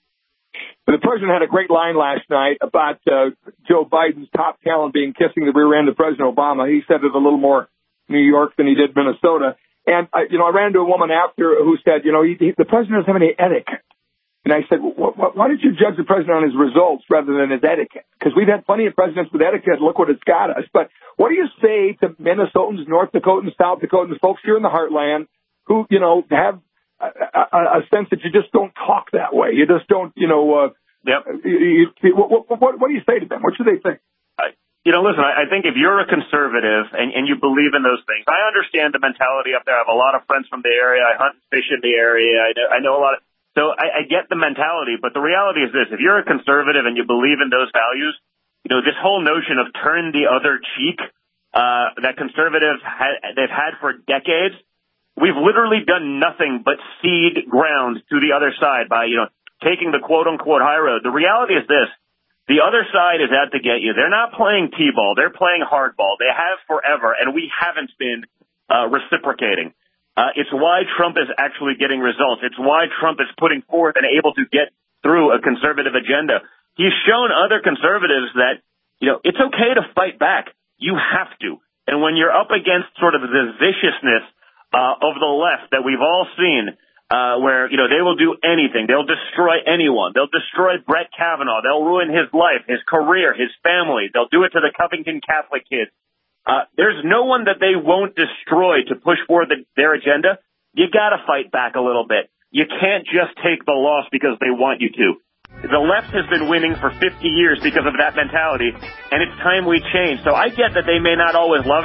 The president had a great line last night about uh, Joe Biden's top talent being kissing the rear end of President Obama. He said it a little more New York than he did Minnesota. And, I, you know, I ran into a woman after who said, you know, he, he, the president doesn't have any etiquette. And I said, well, wh- why did you judge the president on his results rather than his etiquette? Because we've had plenty of presidents with etiquette. Look what it's got us. But what do you say to Minnesotans, North Dakotans, South Dakotans, folks here in the heartland who, you know, have a, a, a sense that you just don't talk that way? You just don't, you know, uh, Yep. You, you, what, what, what do you say to them? What should they think? I, you know, listen, I, I think if you're a conservative and, and you believe in those things, I understand the mentality up there. I have a lot of friends from the area. I hunt and fish in the area. I know, I know a lot of, so I, I get the mentality, but the reality is this: if you're a conservative and you believe in those values, you know, this whole notion of turn the other cheek, uh, that conservatives ha- they've had for decades, we've literally done nothing but cede ground to the other side by, you know, taking the quote-unquote high road. The reality is this. The other side is out to get you. They're not playing T-ball. They're playing hardball. They have forever, and we haven't been uh, reciprocating. Uh, it's why Trump is actually getting results. It's why Trump is putting forth and able to get through a conservative agenda. He's shown other conservatives that, you know, it's okay to fight back. You have to. And when you're up against sort of the viciousness uh, of the left that we've all seen, Uh, where, you know, they will do anything. They'll destroy anyone. They'll destroy Brett Kavanaugh. They'll ruin his life, his career, his family. They'll do it to the Covington Catholic kids. Uh, there's no one that they won't destroy to push forward the, their agenda. You gotta fight back a little bit. You can't just take the loss because they want you to. The left has been winning for fifty years because of that mentality, and it's time we change. So I get that they may not always love it,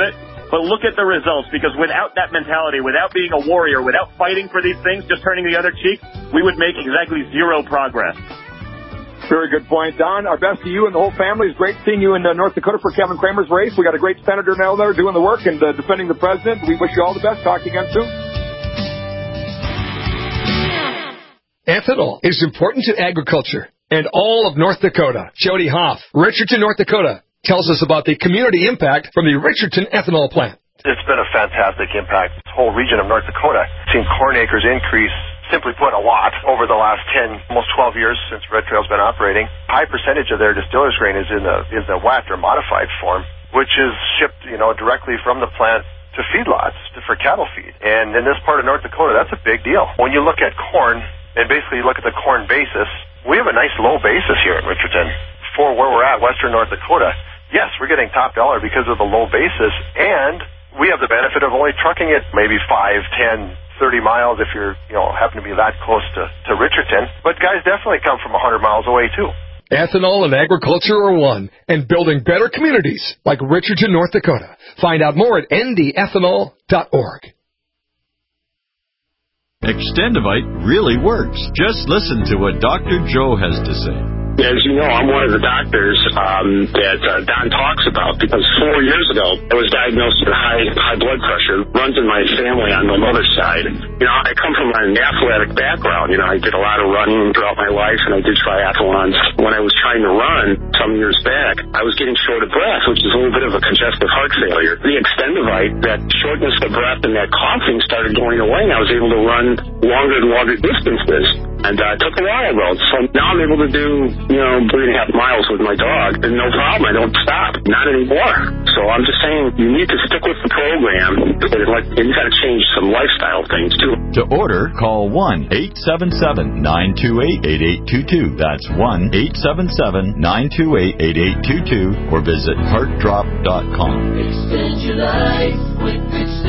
But look at the results, because without that mentality, without being a warrior, without fighting for these things, just turning the other cheek, we would make exactly zero progress. Very good point, Don. Our best to you and the whole family. It's great seeing you in uh, North Dakota for Kevin Cramer's race. We got a great senator now there doing the work and uh, defending the president. We wish you all the best. Talk to you again soon. Ethanol is important to agriculture and all of North Dakota. Jody Hoff, Richardson, North Dakota, tells us about the community impact from the Richardson ethanol plant. It's been a fantastic impact. This whole region of North Dakota, seen corn acres increase, simply put, a lot over the last ten, almost twelve years since Red Trail's been operating. A high percentage of their distiller's grain is in the is the wet or modified form, which is shipped, you know, directly from the plant to feedlots to, for cattle feed. And in this part of North Dakota, that's a big deal. When you look at corn, and basically you look at the corn basis, we have a nice low basis here in Richardson for where we're at, western North Dakota. Yes, we're getting top dollar because of the low basis, and we have the benefit of only trucking it maybe five, ten, thirty miles if you're, you know, happen to be that close to, to Richardson. But guys definitely come from one hundred miles away, too. Ethanol and agriculture are one, and building better communities like Richardson, North Dakota. Find out more at N D ethanol dot org. Extendivite really works. Just listen to what Doctor Joe has to say. As you know, I'm one of the doctors um, that uh, Don talks about, because four years ago I was diagnosed with high high blood pressure. Runs in my family on my mother's side. You know, I come from an athletic background. You know, I did a lot of running throughout my life, and I did triathlons. When I was trying to run some years back, I was getting short of breath, which is a little bit of a congestive heart failure. The Extendivite, that shortness of breath and that coughing started going away, and I was able to run longer and longer distances. And uh, it took a while, though. So now I'm able to do, you know, three and a half miles with my dog, and no problem. I don't stop. Not anymore. So I'm just saying, you need to stick with the program, and, like, and you got to change some lifestyle things, too. To order, call one eight seven seven, nine two eight, eight eight two two. That's one eight seven seven, nine two eight, eight eight two two, or visit heart drop dot com. Extend your life with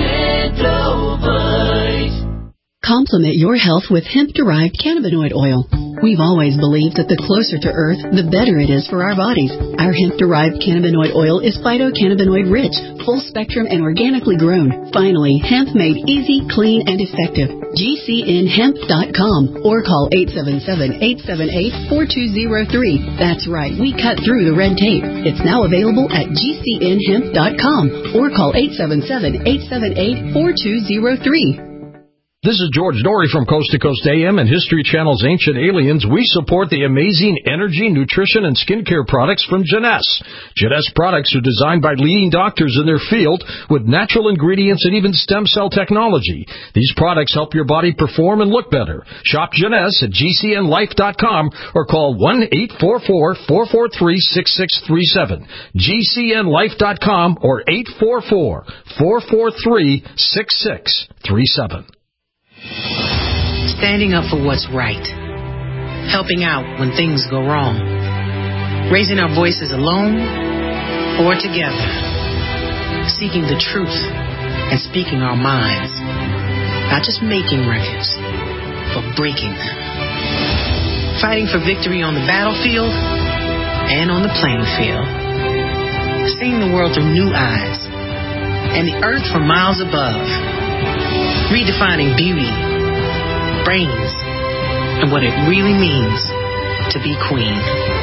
Extendivite. Complement your health with hemp-derived cannabinoid oil. We've always believed that the closer to Earth, the better it is for our bodies. Our hemp-derived cannabinoid oil is phytocannabinoid-rich, full-spectrum, and organically grown. Finally, hemp made easy, clean, and effective. G C N hemp dot com or call eight seven seven, eight seven eight, four two zero three. That's right, we cut through the red tape. It's now available at G C N hemp dot com or call eight seven seven, eight seven eight, four two zero three. This is George Dory from Coast to Coast A M and History Channel's Ancient Aliens. We support the amazing energy, nutrition, and skincare products from Jeunesse. Jeunesse products are designed by leading doctors in their field with natural ingredients and even stem cell technology. These products help your body perform and look better. Shop Jeunesse at G C N life dot com or call one eight four four, four four three, six six three seven. G C N life dot com or eight four four, four four three, six six three seven. Standing up for what's right. Helping out when things go wrong. Raising our voices alone or together. Seeking the truth and speaking our minds. Not just making records, but breaking them. Fighting for victory on the battlefield and on the playing field. Seeing the world through new eyes and the earth from miles above. Redefining beauty, brains, and what it really means to be queen.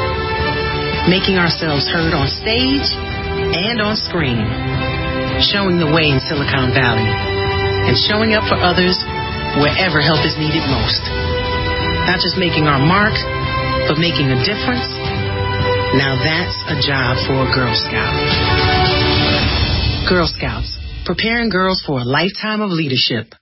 Making ourselves heard on stage and on screen. Showing the way in Silicon Valley. And showing up for others wherever help is needed most. Not just making our mark, but making a difference. Now that's a job for a Girl Scout. Girl Scouts, preparing girls for a lifetime of leadership.